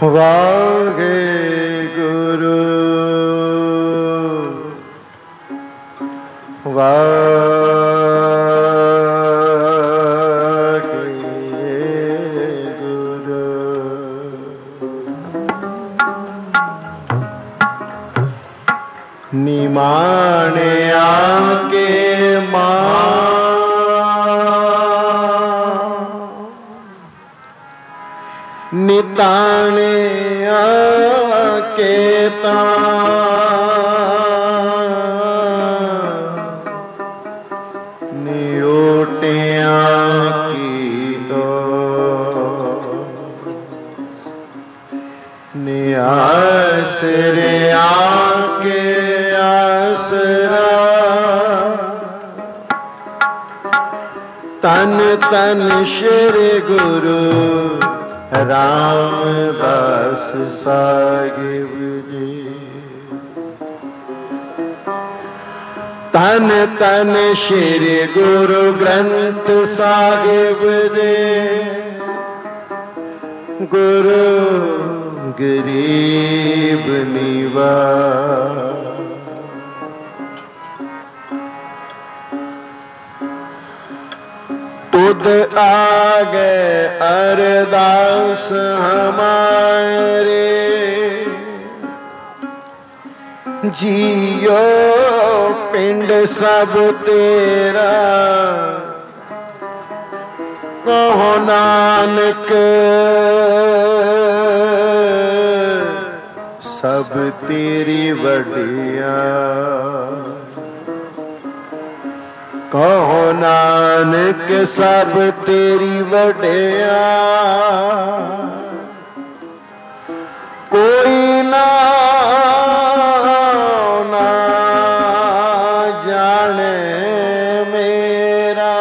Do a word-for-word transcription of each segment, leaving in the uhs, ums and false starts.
वाहे गुरु वाहे गुरु। निमाने आके मां निताने आके नियोटियां की दो नियासरे आके आसरा तन तन श्री गुरु रामदास साहिब जी। तन तन श्री गुरु ग्रंथ साहिब जी। गुरु गरीब निवाज तुद आगे अरदास हमारे जियो पिंड सब तेरा। कहो नानक सब तेरी वडिया। कहो नानक सब तेरी वडिया। कोई ना ना जाने मेरा।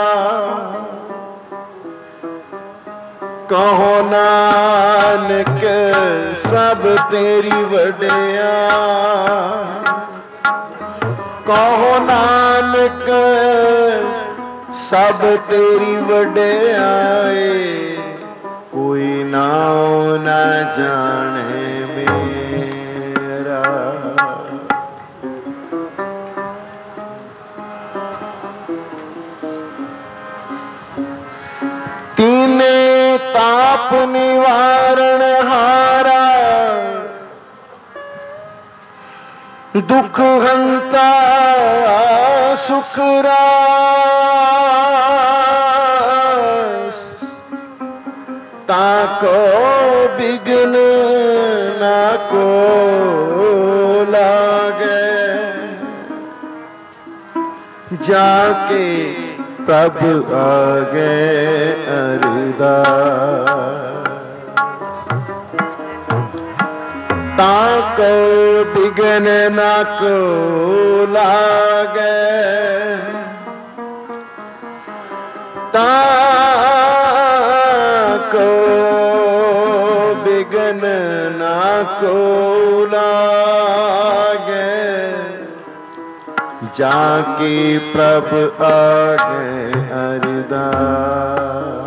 कहो नानक सब तेरी वडिया। कहो नानक सब तेरी वडियाई। कोई नाम न जाने मेरा। तीने ताप निवारण हारा। दुख हंता सुख रास। ताको बिघ्न ना को लागे। जाके प्रभु आगे अरदास। ताको बिघ्न ना को लागे। ताको बिघ्न ना को लागे। जाके प्रभु आगे अरदास।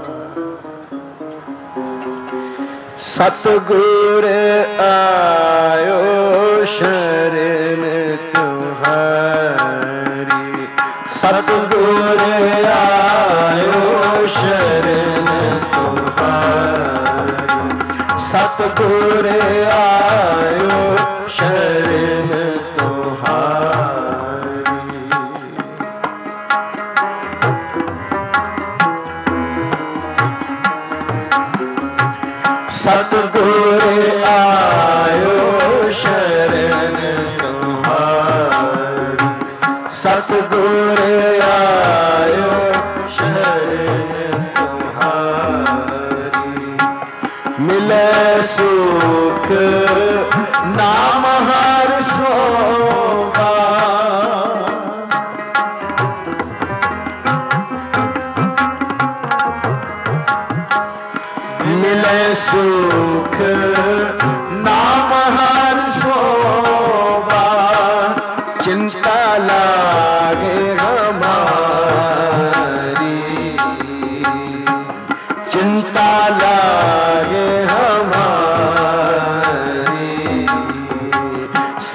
सतगुर आयो शरण तुम्हारी। सतगुर आयो शरण तुम्हारी। सतगुर आयो शरण तुम्हारी। सतगुर आयो शरण तुम्हारी। सतगुर आयो शरण तुम्हारी। मिले सुख नाम हर सोवा। मिले सुख नाम हर सोवा। चिंता लागे हमारी। चिंता लागे हमारी।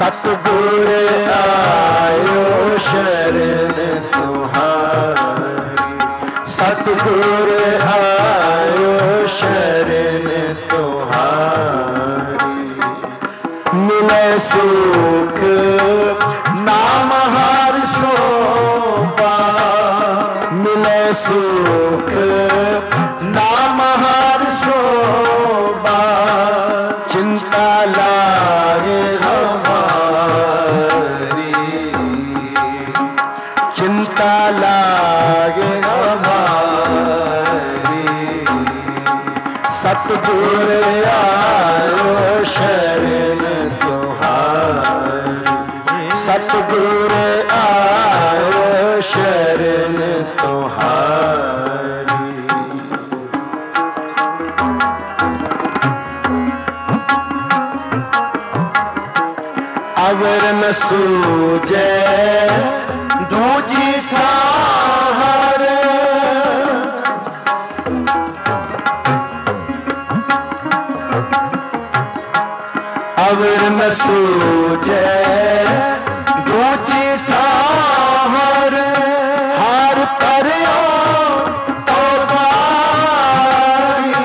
सतगुर आयो शरण तुम्हारी, सतगुर आयो शरण तुम्हारी। मिले सुख नाम हर सोबा, मिले सुख नाम हर सोबा, चिंता लागे हमारी, चिंता लागे हमारी। सतगुर आयो शरण तुम्हारी, सतगुर आयो शरण तुम्हारी। अगर न सूझे दूजी ठाहर, अगर न सूझे दूजी ठाहर, हार करो तो बारी,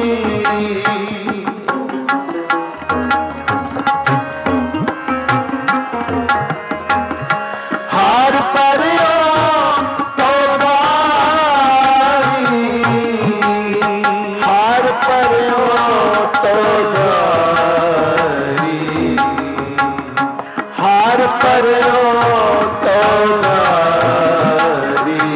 हार करो तो बारी, हार करो तो बारी, हार करो तो बारी।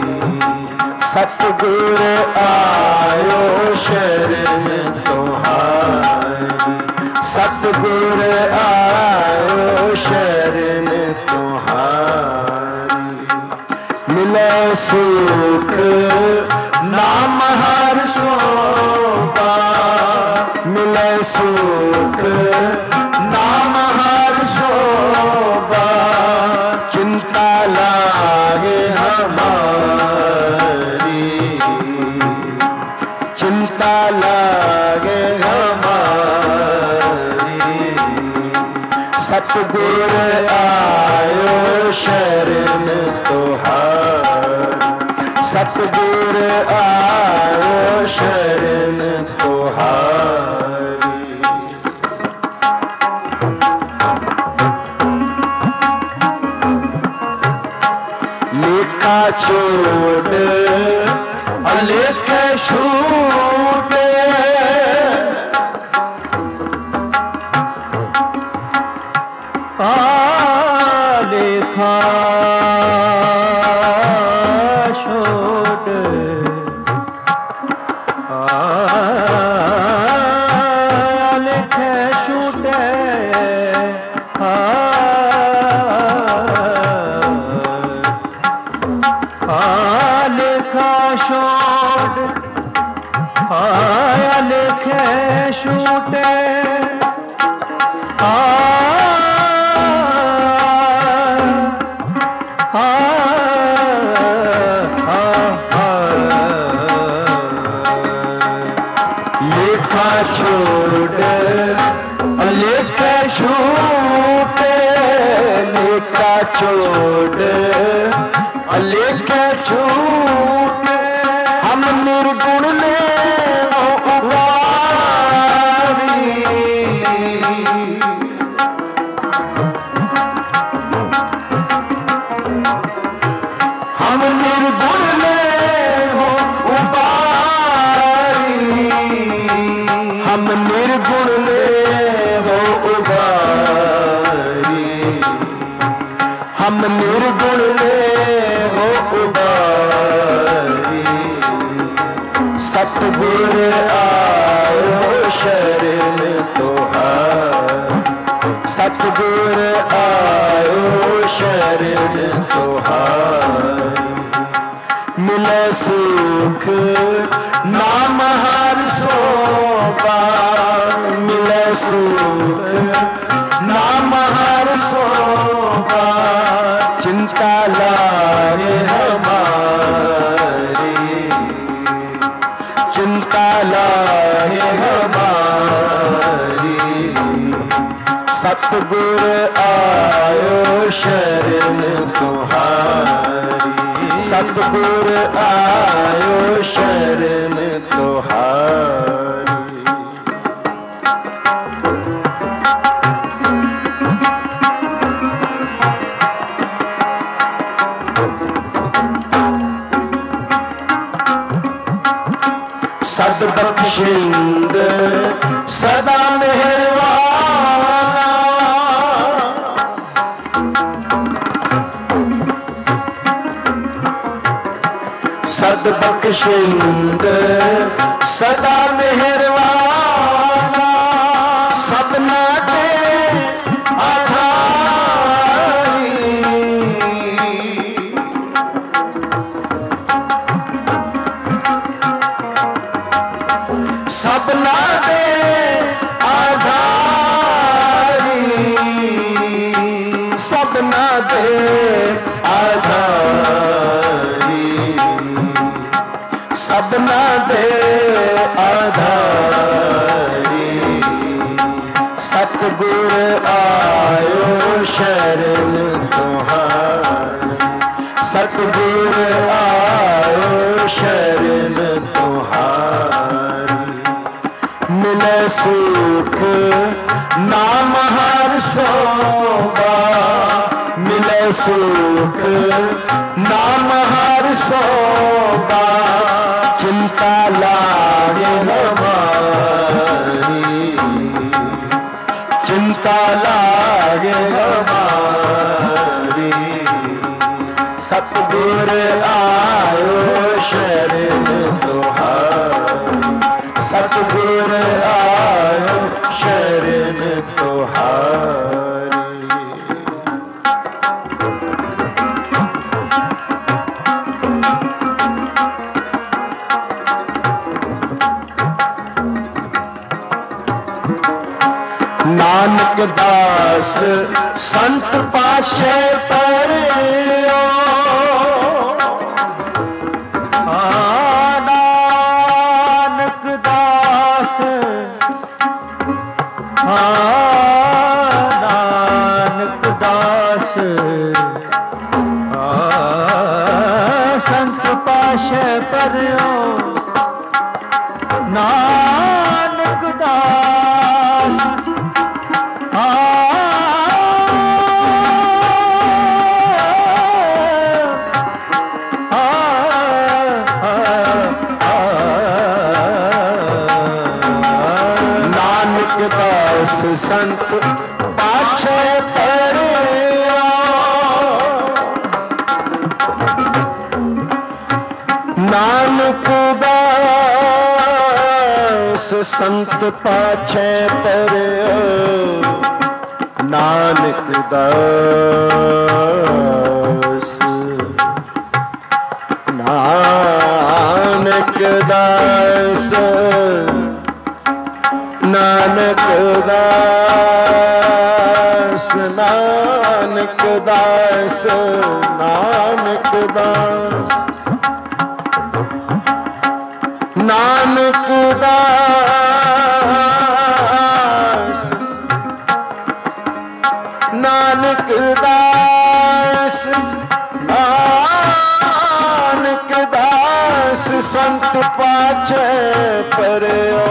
सतगुर आयो शरण तुम्हारी, सतगुर आयो शरण तुम्हारी। मिले सुख नाम हर सोबा, मिले सुख नाम हर सोबा, चिंता लागे हमारी, चिंता लागे हमारी। सतगुर आयो शरण तुम्हारी, सतगुर आयो शरण तुम्हारी। लेखा छोड़ अलेख छूटे, लेखा छोड़ लेख छूटे, लेखा छोड़ लेख छूटे, लेखा छोड़ लेख छूटे, लेखा छोड़ लेख छूटे, हम निर्गुण ले उबारी, हम निर्गुण ले हो उबारी, हम निर्गुण ले हो उबारी, हम निर्गुण ले हो उबारी। सतगुर आयो शरण तुम्हारी, सतगुर आयो शरण तुम्हारी। मिले सुख नाम हर सोबा, मिले सुख नाम हर सोबा, चिंता लागे हमारी, चिंता लागे हमारी। सतगुर आयो शरण तुम्हारी, सतगुर आयो शरण तुम्हारी। सदबख्शिंद सदा मेहरबान, सदबख्शिंद सदा मेहरबान, सपना दे आधारी, सपना दे आधारी, सपना दे आधारी, सपना दे आधारी। सतगुर आयो शरण तुम्हारी, सतगुर आयो शरण तुम्हारी। मिले सुख नाम हर सोबा, मिले सुख नाम हर सोबा, चिंता लागे हमारी, चिंता लागे हमारी। सतगुर आयो शरण तुम्हारी, सतगुर आयो शरण तुम्हारी। नानक दास संत पाशे परियो, नानक दास, नानक दास संत पाशे परियो, नानक दास दास संत पाछे परियो, नानक दास संत पाछे परियो, नानक दास, नानक दास, नानक दास, नानक दास, नानक दास, नानक दास, नानक दास, नानक दास संत पाछे परियो,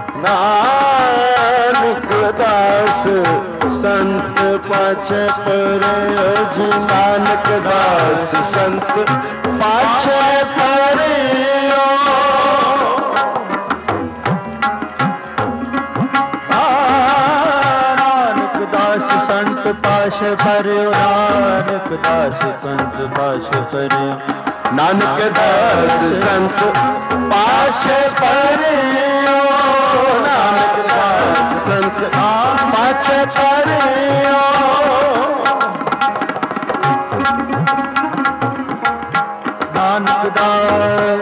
नानक दास संत पाछे परियो जी, नानक दास संत पाछे परियो। नानक दास संत पाछे परियो, नानक दास संत पाछे परियो, नानक दास संत पाछे परियो, नानक दास संत पाछे परियो। नानक दास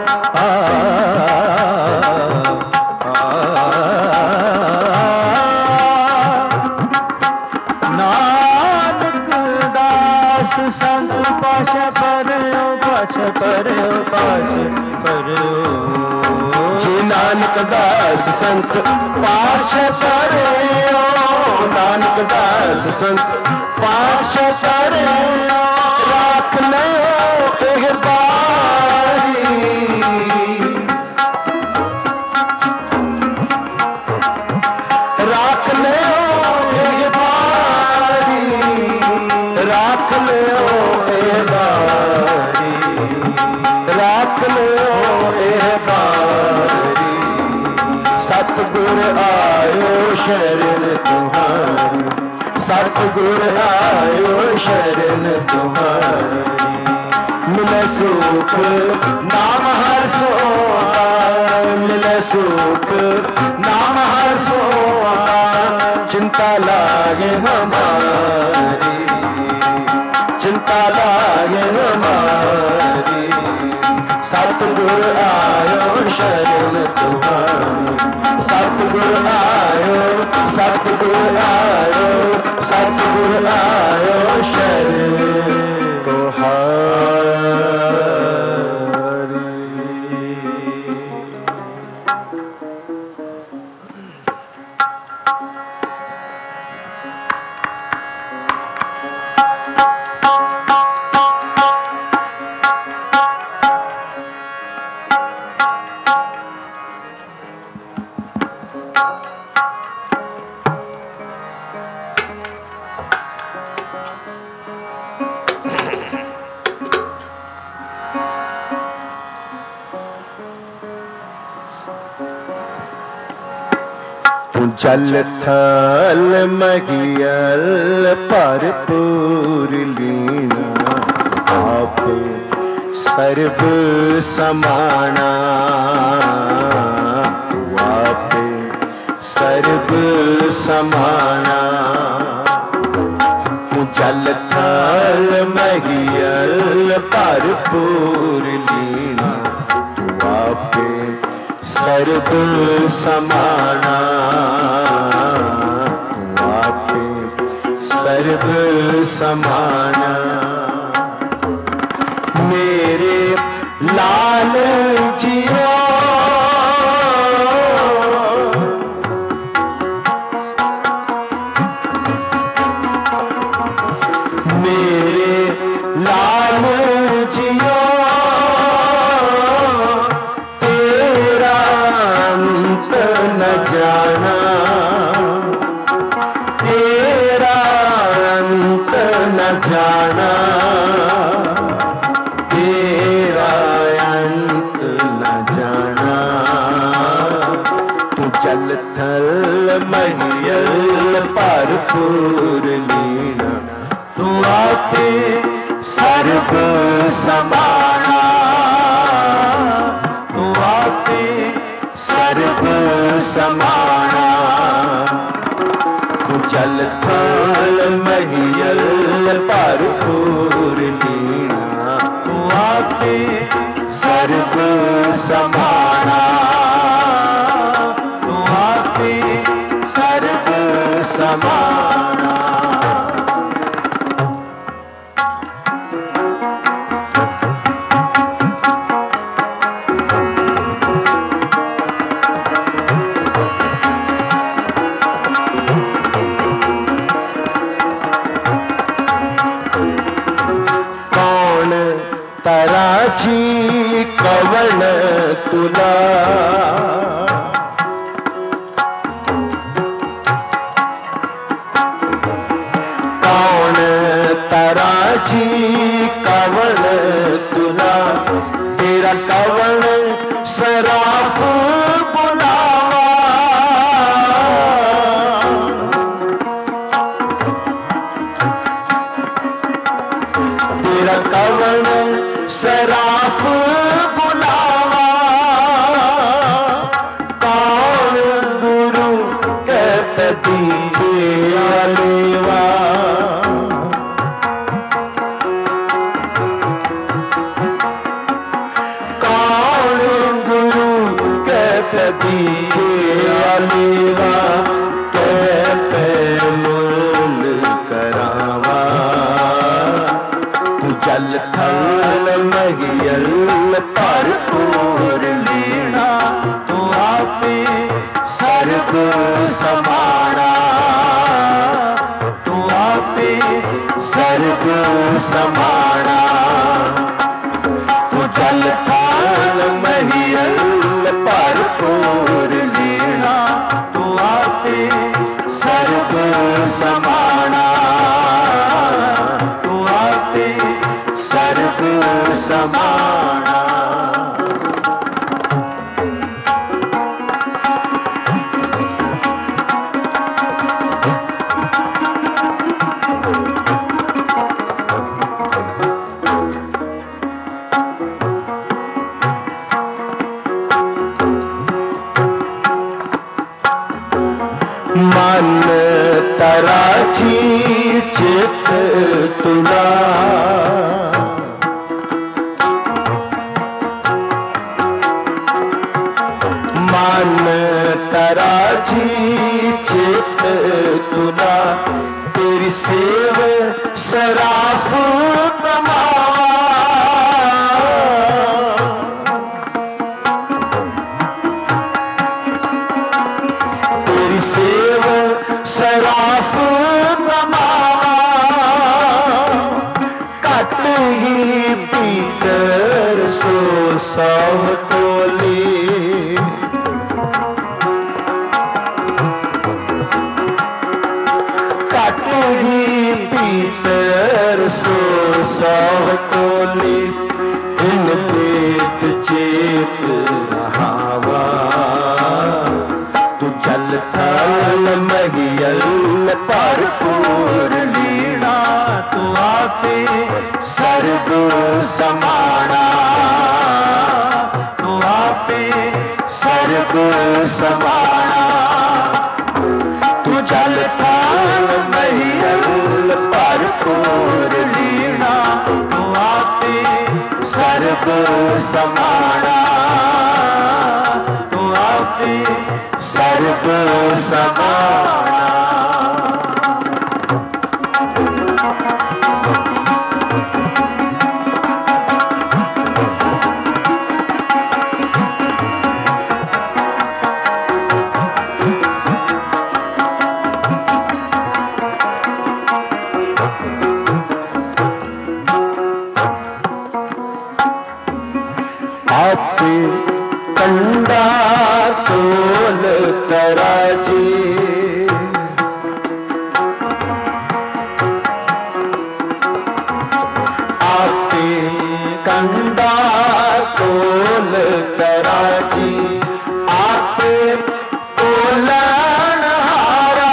नानक दास संत पाछे परियो, पाछे परियो, पाछे परियो जी, नानक दास संत पाछे परियो, नानक दास संत पांच परियो राख लियो एह बारी राख लियो एह बारी राख लियो एह बारी राख लियो एह बारी सतगुर आयो शरण तुम्हारी सतगुर आयो शरण तुम्हारी मिले सुख नाम हर सोआ मिले सुख नाम हर सोआ चिंता लागे हमारी चिंता लागे हमारी सतगुर आयो शरण तुम्हारी सतगुर आयो सतगुर आयो सतगुर आयो शरण तुम्हारी। जल थल महियल भरपूर लीना आप सर्व समाना आप सर्व समाना जल थल महियल भरपूर लीना आप सर्व समाना आपे सर्व समाना मेरे लाल जियो मेरे लाल जियो जाना तेरा अंत न जाना तेरा अंत न जाना तू जल थल महियल भरपूर लीना तू आपे सर्व समाना तू आपे सर्व समाना जल थल महियल भरपूर लीना तू आपे सर्व समाना तू आपे सर्व समाना। तराची कवन तुला कौन तराची कवन तुला तेरा कवन सराफ बुलावा तेरा कवन सराफ बुलावा कौन गुरु कहती लेवा कौन गुरु कहती लेवा कहते मुल करावा तू जल थल महियल भरपूर लीना तू आपे सर्व समाना समाना तू जल थाल महियल भरपूर लीना तू आपे सर्व समाना तू आपे सर्व समाना मन तराची चित तुला मन तराची चित तुला तेरी सेव सराफ कमावा तेरी सेव सराफ कमावा कट ही पीकर सो सौ टोली कट ही पीतर सो सौ टोली इन पेट चेत रहावा तू जल थल महियल भरपूर लीना तू आपे सर्व समाना तू आपे सर्व समाना तू जल थाल महियल भरपूर लीना तू आपे सर्व समाना तू आपे सर्व समाना आपे कंडा तोल तराजी आपे कंडा तोल तराजी आपे तोलन हारा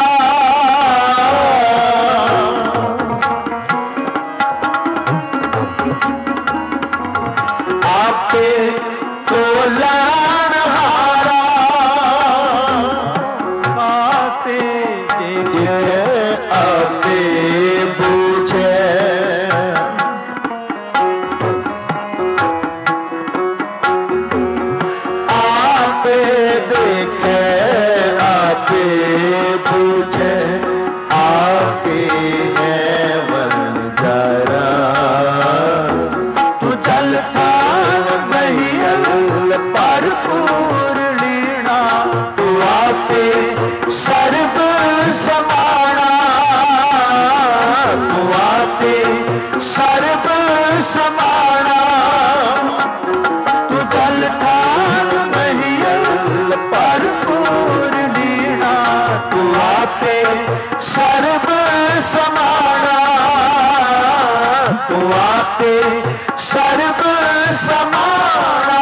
आपे तोलन हारा आपे देखे आपे बूझे आपे देखे आपे बूझे आपे है वन जरा तू जल थाल महियल भरपूर लीना तू आपे सर्व समाना तू आपे सर्व समाना तू जल थाल महियल भरपूर लीना तू आपे सर्व समाना तू आपे सर्व समाना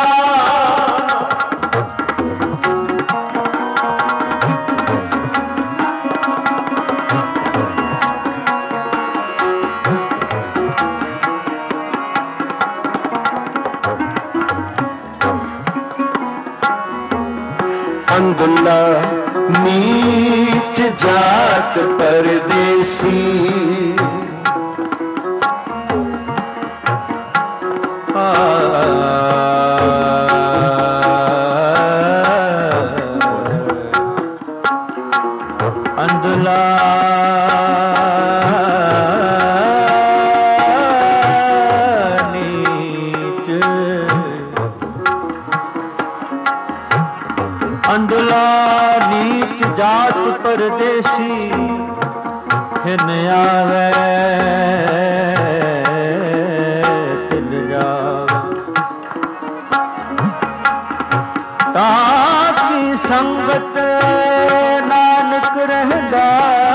अंधुला नीच जात परदेसी अंधुला नीच अंधुला नीच जात परदेसी खिन आवे संगत नानक रहंदा,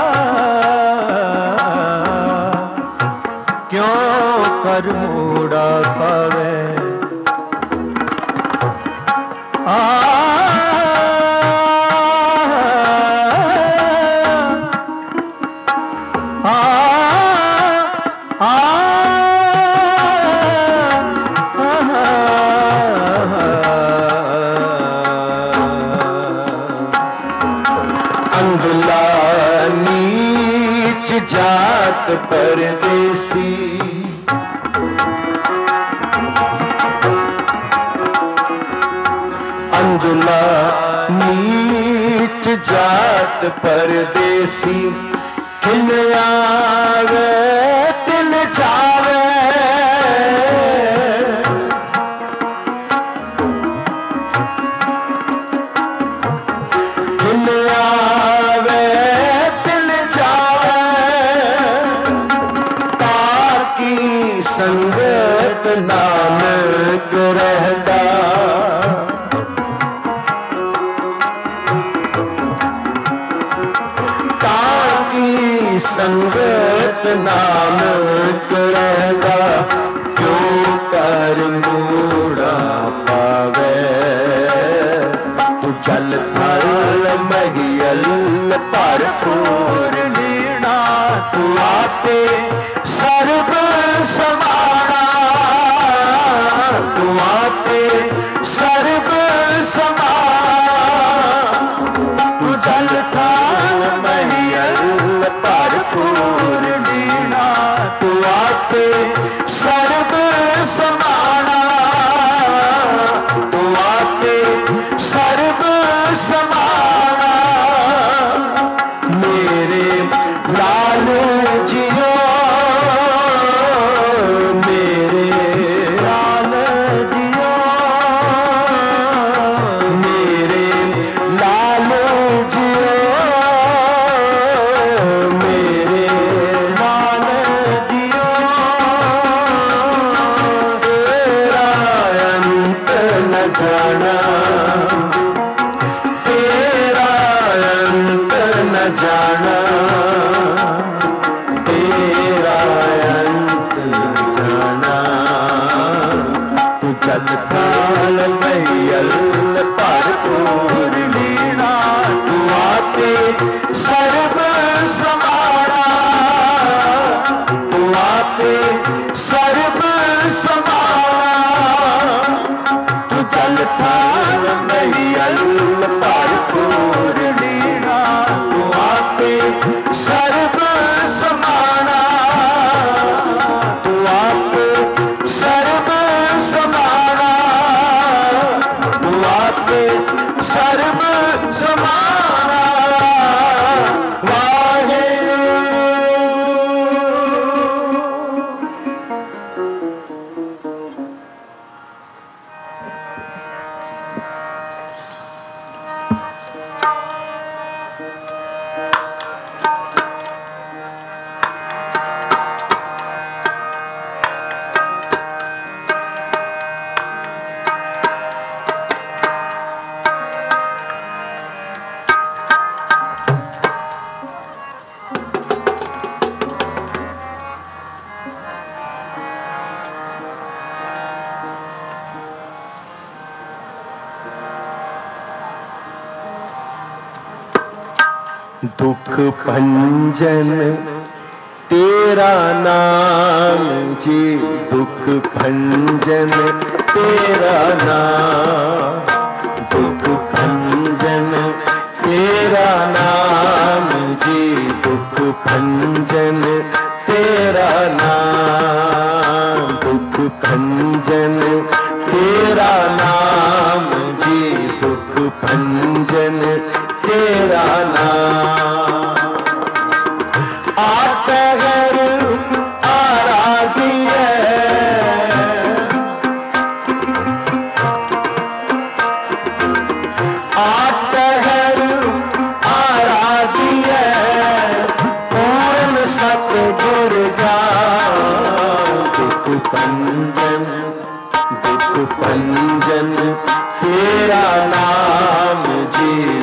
क्यों कर मूड़ा पावे। आ जात परदेसी, अंजुला नीच जात परदेसी, खिल आवे तिल जावे, खिल आवे तिल जावे, संगत नानक रहदा, ताकि संगत नानक रहदा, क्यों कर मूड़ा पावे। तू चल थल महियल भरपूर लीना, तू आपे सर्व समाना, तू आपे सर्व समाना, तू जल थाल महियल भरपूर लीना, तू आपे सर्व समाना, तू आपे सर्व समाना। मेरे लाल जियो जाना, तेरा अंत न जाना, तेरा अंत न जाना। तू चल थाल मैयल भरपूर लीना, तू आपे सर्व समाना, तू आपे सर्व समाना। जल थाल मैयल भरपूर लीना, तू आपे सर्व समाना, तू आपे सर्व समाना, तू आपे सर्व समाना। वाहे दुख भंजन तेरा नाम जी, दुख भंजन तेरा नाम, दुख भंजन तेरा नाम जी, दुख भंजन तेरा नाम, दुख भंजन तेरा नाम जी, दुख भंजन तेरा नाम। आपे घर आराधिए, आपे घर आराधिए, पूर्ण सतगुर ज्ञान। दुख भंजन दुख भंजन तेरा नाम जी,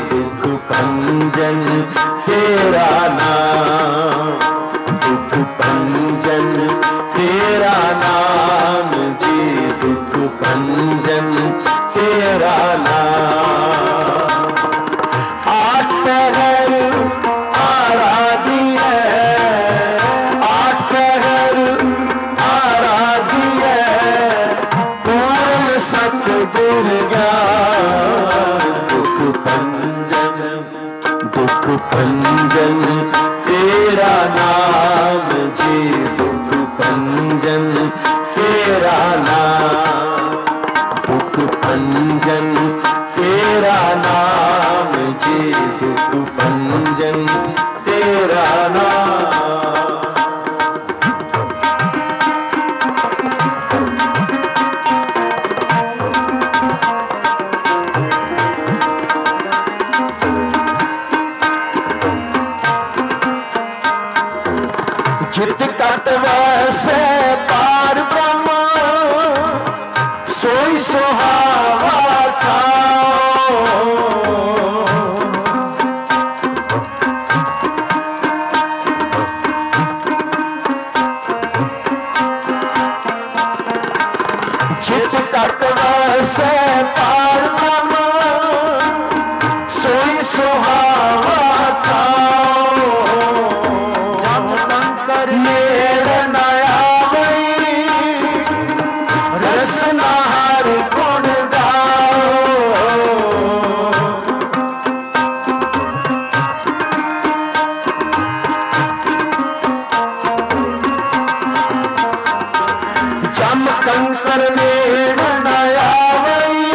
दुख भंजन तेरा नाम जी, दुख भंजन तेरा नाम, दुख भंजन तेरा नाम जी, दुख भंजन तेरा नाम। चित कट वैसे पार ब्रह्म, सोई सुहावा खाओ। चित कट वैसे पार ब्रह्म, सोई सुहावा खाओ। मेड़ न आवई रसना हर गुण गाओ। जम कंकर मेड़ न आवई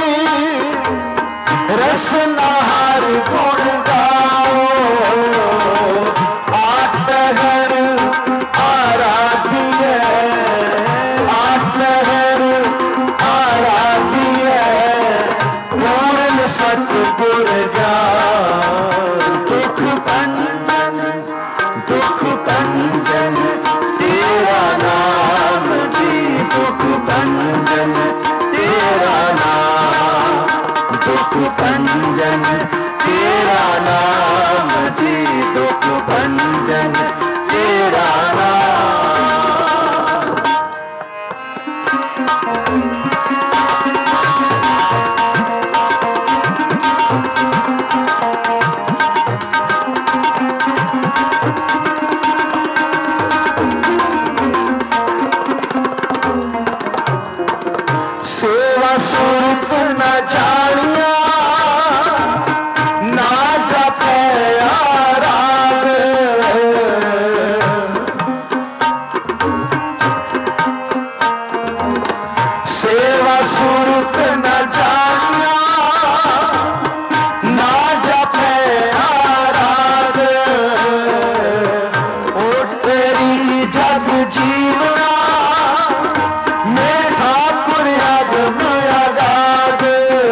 रसना हर गुण गाओ। आठहर आराध्य आठहर आराध्य पूर्ण सतगुर ज्ञान। दुख भंजन दुख भंजन तेरा नाम जी, दुख भंजन तेरा नाम, दुख भंजन तेरा नाम जी, दुख भंजन तेरा नाम। सेवा सुरत न जानिया, ना जपे आराग। सेवा सुरत न जानिया, ना जपे आराग। ओ तेरी जग जीवना मैं ठाकुर याद मेरा गाग।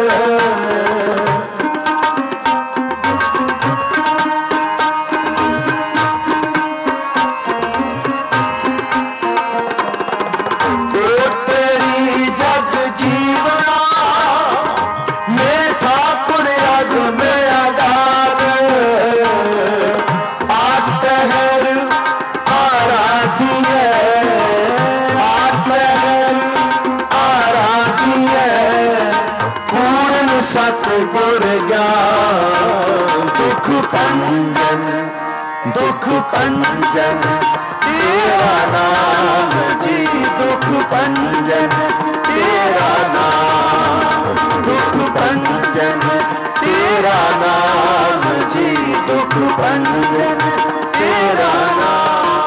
तेरी जग जीवना मैं ठाकुर याद मेरा गाग। आठहर आराध्य आठहर आराध्य पूर्ण सतगुर ज्ञान। दुख भंजन दुख भंजन तेरा नाम जी, दुख भंजन तेरा नाम, दुख भंजन तेरा नाम जी, दुख भंजन तेरा नाम।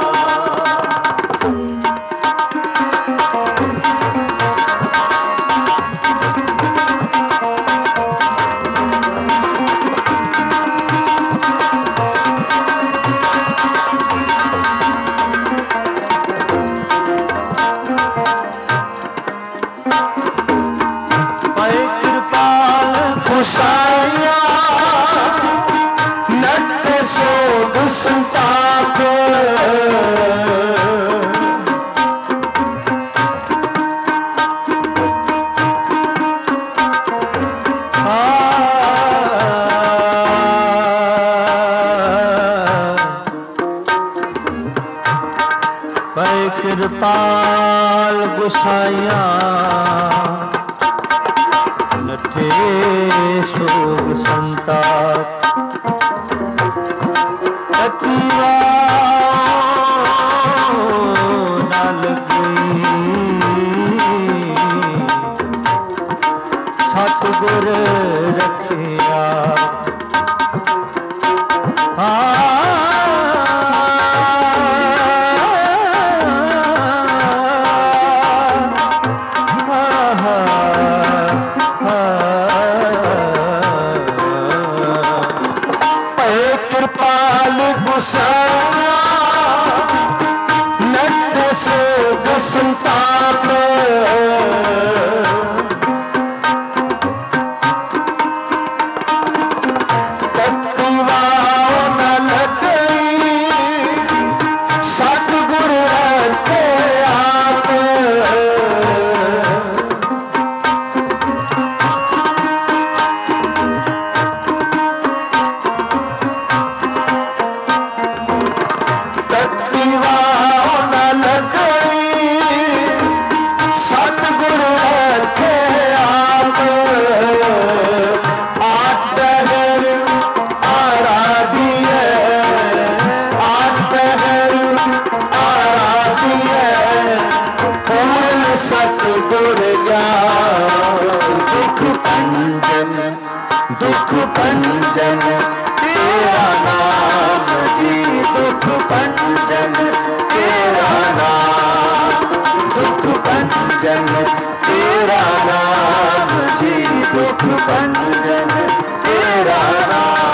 गुसाइया नट सोग संताप, पै कृपाल गुसाइया नठे सोग संताप। अतीवा न लगी सतगुर रखिया। गोसाइया नट सोग संताप दुख पंजन तेरा नाम जी, दुख पंजन तेरा नाम, दुख पंजन तेरा नाम जी, दुख पंजन तेरा नाम।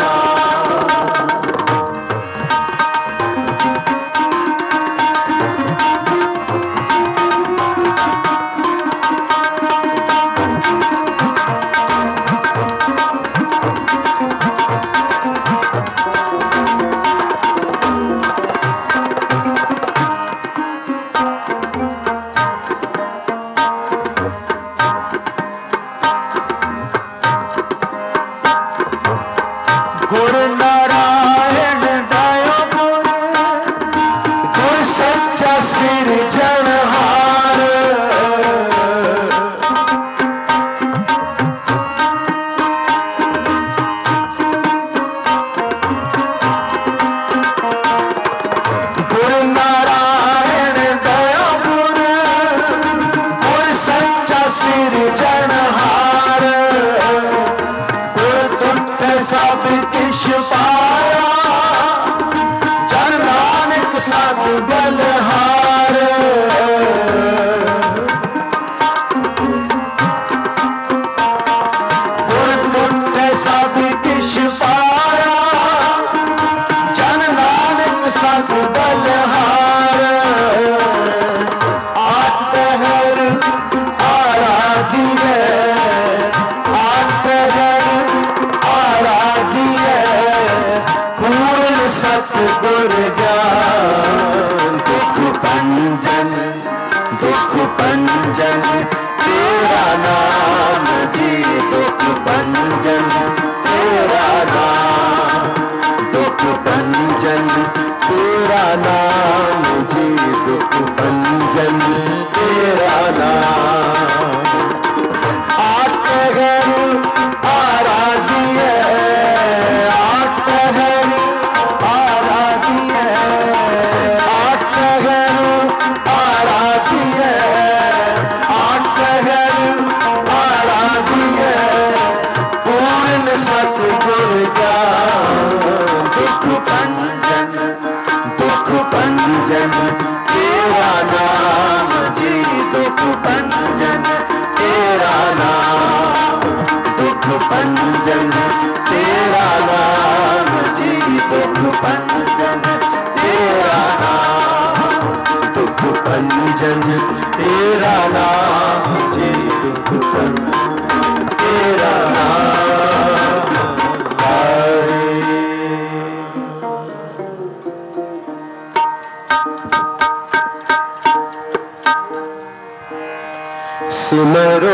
सिमरो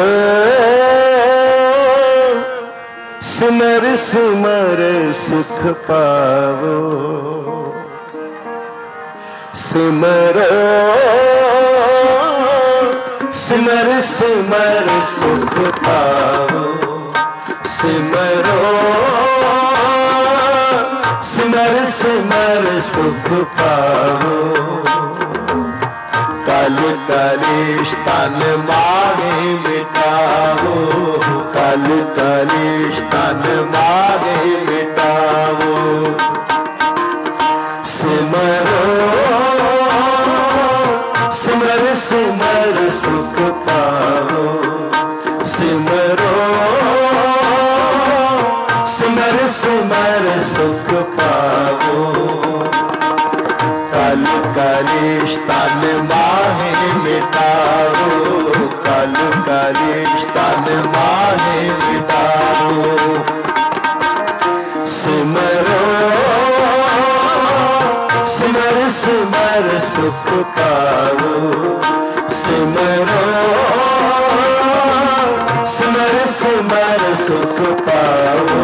सिमर सिमर सुख पावो, सिमरो सिमर सिमर सुख पावो, सिमरो सिमर सिमर सुख पावो। कल कलेश तन मागे मिटावो, कल कलेश तन मागे मिटावो। सिमरो सिमर सिमर सुख पावो, सिमरो सिमर सिमर सिमर सुख पावो। कल कलिष्ठा माहे मिटाओ, कल कलिष्ठा माहे मिटाओ। सिमरो सिमर सिमर सुख पाओ, सिमरो सिमर सिमर सुख पाओ।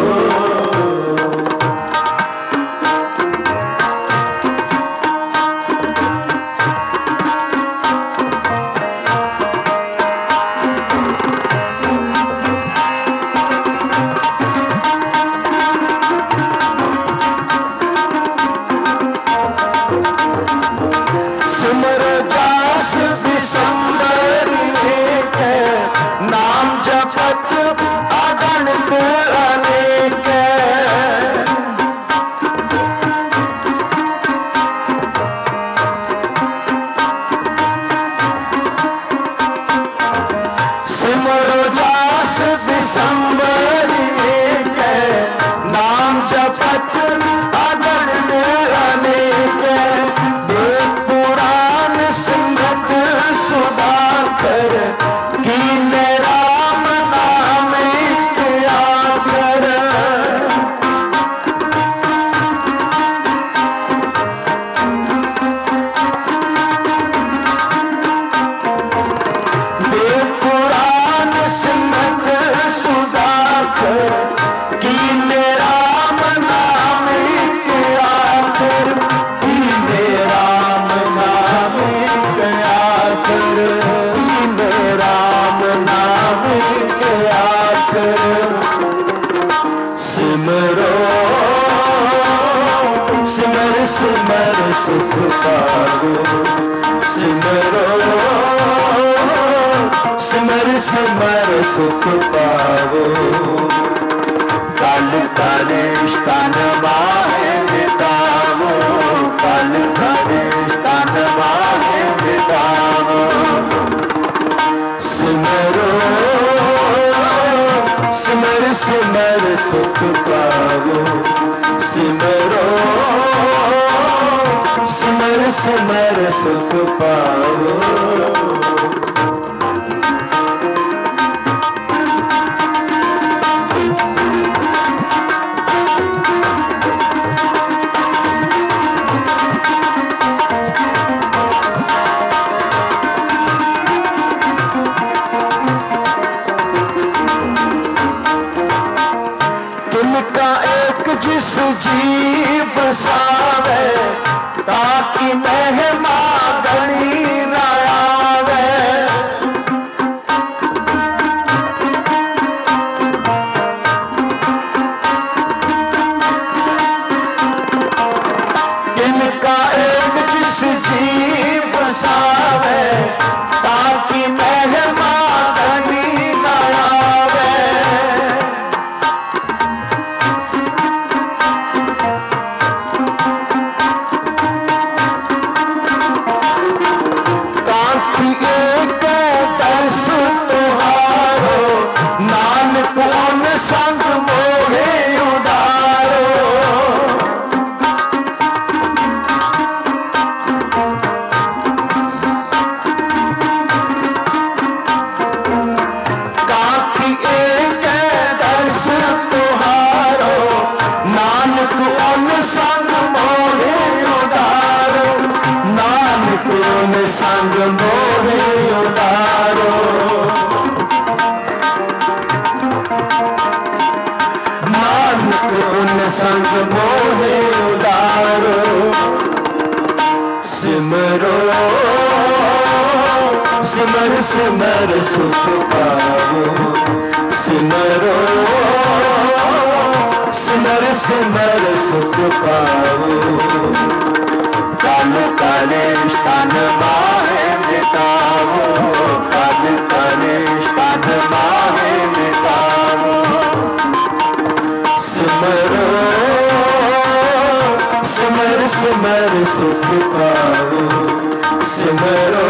सुख पाओ, सिमरो सिमर सिमर सुख पाओ। काल कलिष्ठान माहे मिटाओ, काल कलिष्ठान माहे मिटाओ। सिमरो सिमर सिमर सुख पाओ, सिमरो सिमर सिमर सुख पाओ। तिनका एक जिस जी बसावे, ताकि महिमा गणी न आवे। तिनका एक जिस जी बसावे, ताकि महिमा गणी न आवे। संग मोहे उदारो, काकी एक दर्श तुहारो, नानक उन संग मोहे उदारो, नानक उन संग मोहे उदारो। उन संग मोहे उदारो। सिमरो सिमर सिमर सुख पाओ, सिमरो सिमर सिमर सुख पाओ। काल कलिष्ठान माहे मिटाओ, काल कलिष्ठान माहे मिटाओ। सिमरो सिमर सिमर सुख पाओ, सिमरो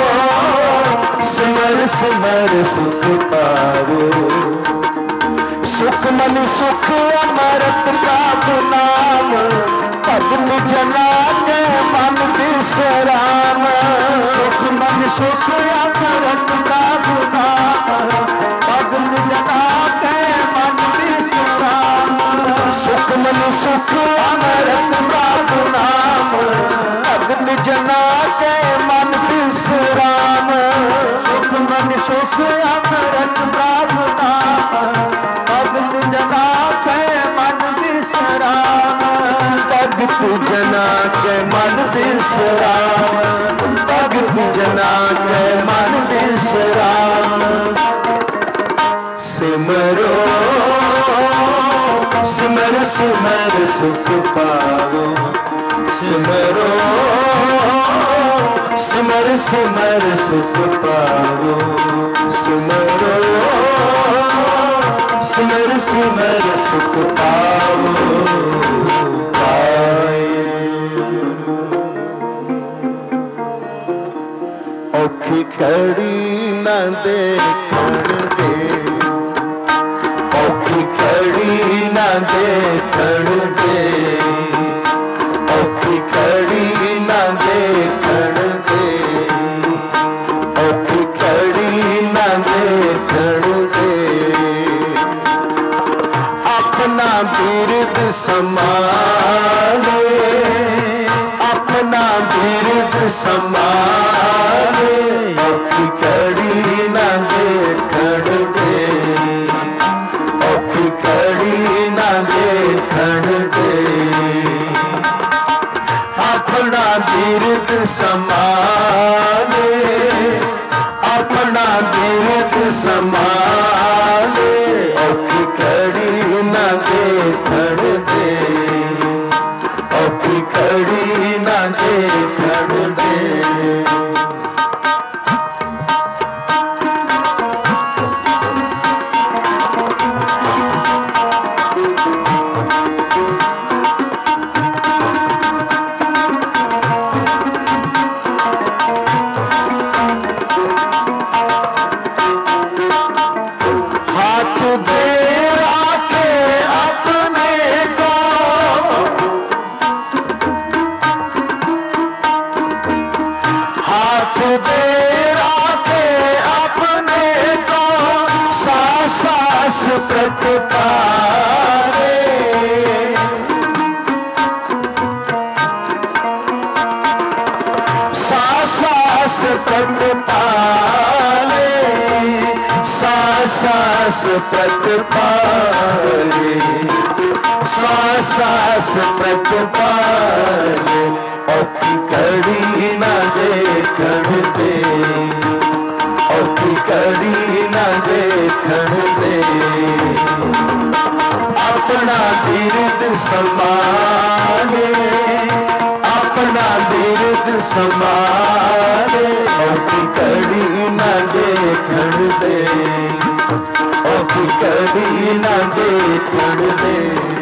सिमर सिमर सुख पाओ। सुख मन सुख अमृत प्रभु नाम, भगन जना के मन विश्राम। सुख मन सुख अमृत प्रभु नाम, भगन जना के मन विश्राम। सुख मन सुख अमृत प्रभु नाम, भगन जना के मन विश्राम। सुख मन सुख अमृत प्रभु नाम, भगन जना के मन विश्राम। भगत जना के मन विश्राम, भगत जना के मन विश्राम। सिमरो सिमर सिमर सुख पाओ, सिमरो सिमर सिमर सुख पाओ, सिमरो सिमर सिमर सुख पाओ। औखी खड़ी न देखण दे, औखी खड़ी न देखण दे, औखी खड़ी न देखण दे, औखी खड़ी न देखण दे। अपना बिरद संभाले, अपना बिरद संभाले, औखी खड़ी न देखण दे, औखी खड़ी न देखण दे। अपना बिरद संभाले, अपना बिरद संभाले, औखी खड़ी न देखण दे, औखी खड़ी न देखण दे। हाथ दे राखे अपने को, हाथ दे राखे अपने को, सास सास प्रतारे। सास सास प्रतारे, सास सास प्रतारे, सास सास प्रतारे। औखी खड़ी न देखण दे, औखी खड़ी न देखण दे। अपना बिरद संभाले, अपना बिरद संभाले, औखी खड़ी न देखण दे, औखी खड़ी न देखण दे।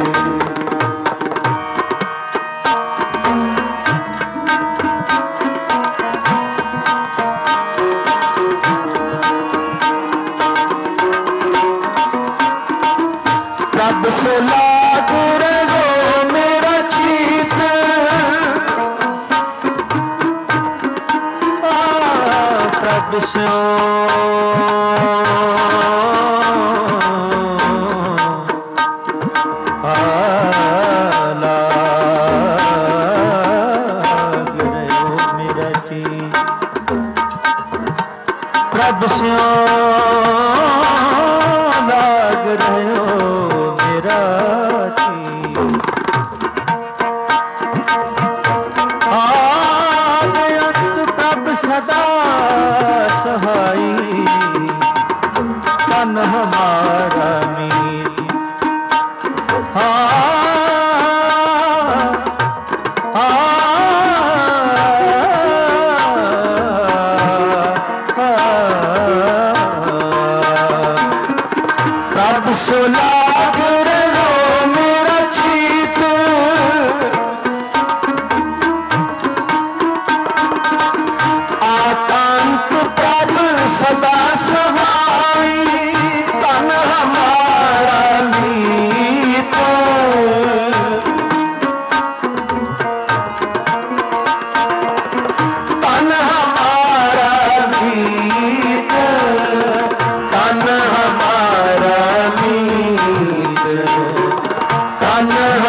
प्रभु से लाग रहो मेरा चीत, प्रभु से प्रभु से लाग रहो मेरा चीत। आद अंत प्रभु सदा सहाई,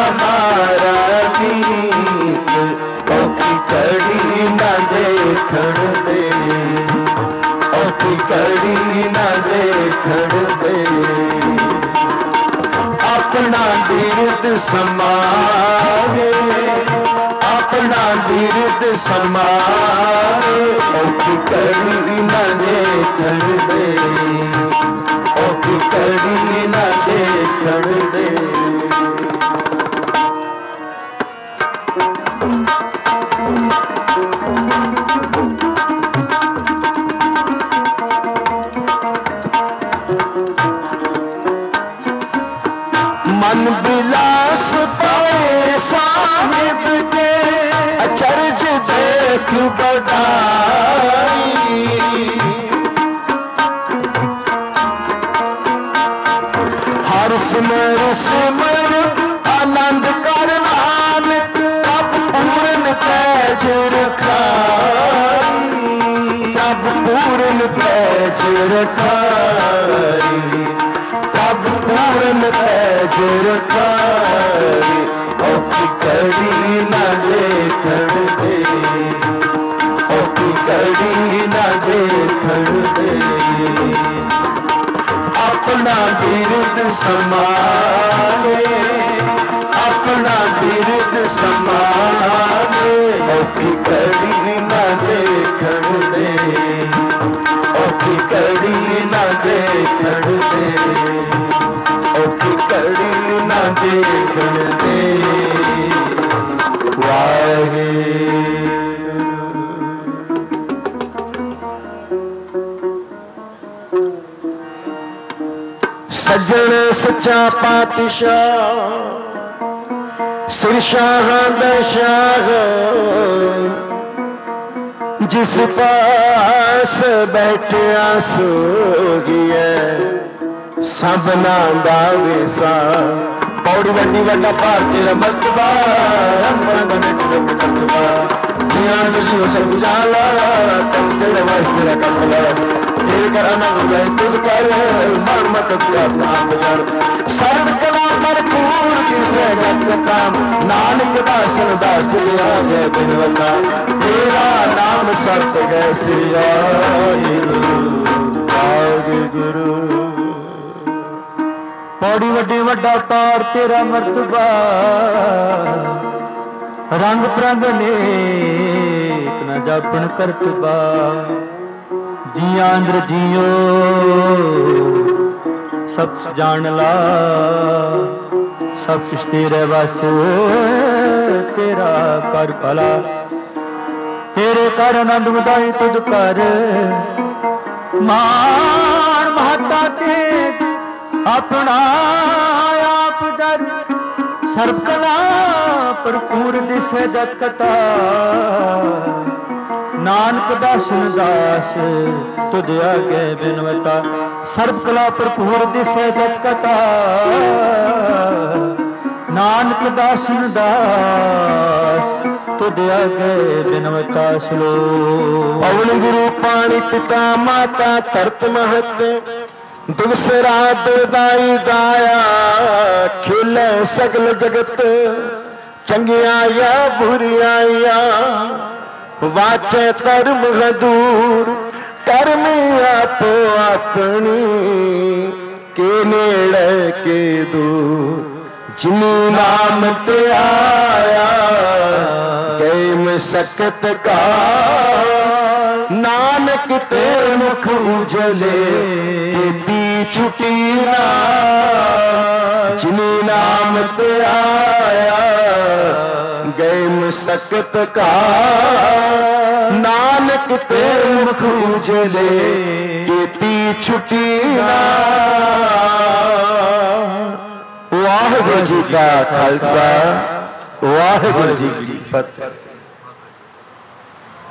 हमारा मीत, औखी घड़ी न देखण दे, औखी घड़ी न देखण दे। अपना बिरद समारे, अपना बिरद समारे, औखी घड़ी न देखण दे, औखी घड़ी न देखण दे। मन बिलास पाए साहिब के, अचरज देख बढ़ाई। हर सिमर सिमर आनंद कर नानक, अब पूर्ण पैज रखाई, अब पूर्ण पैज रखाई, अब पूर्ण पैज रखाई। औखी घड़ी न देखण दे, औखी घड़ी न देखण दे। अपना बिरद समारे, अपना बिरद समारे, औखी घड़ी न देखण दे, औखी घड़ी न देखण दे, औखी घड़ी न देखण दे। वाहिगुरू सज्जन सच्चा पातशाह, सिर शाहां दा शाह, जिस पास बैठिया सोगिए सबना दा विसा। पौड़ी वड्डी वड्डा भारती रमतबा, जिया जी सब जाला, सब तेरे वास्ते कमला। करना तुझ कर मन मत कर, सर्व कला भरपूर किसे जग काम। नानक दासन दास तुझा गए बिनवता, तेरा नाम सरस गए सिया। वाहिगुरू पौड़ी वड्डी वड्डा पार तेरा मर्तबा, रंग प्रंग नेक न जापन करतबा। जिया अंदर जियो सब जान ला, सब कुछ तेरे बस तेरा कर भला। तेरे कर आनंद मुदाई तुझ कर, मान महता ते अपना आप दर। सर्व कला भरपूर दिसे जत कथा, नानक दासन दास तुझ आगे बिनवता। सर्व कला भरपूर दिसे जत कथा, नानक दासन दास तुझ आगे बिनवता। सलो पवन गुरु पानी पिता माता धरत महत, दिवस रात दाई गाया खिले सगल जगत। चंगिया या बुरिया या वाचे कर्म दूर, कर्म आपो अपनी के नेड़े के दूर। जिनी नाम ते आया गए में सकत का, नानक ते मुख उजले केती छुटी ना। जिनी नाम ते आया गए में सकत का, नानक ते मुख उजले केती छुटी ना। वाहिगुरू जी का खालसा, वाहिगुरू जी की फतेह।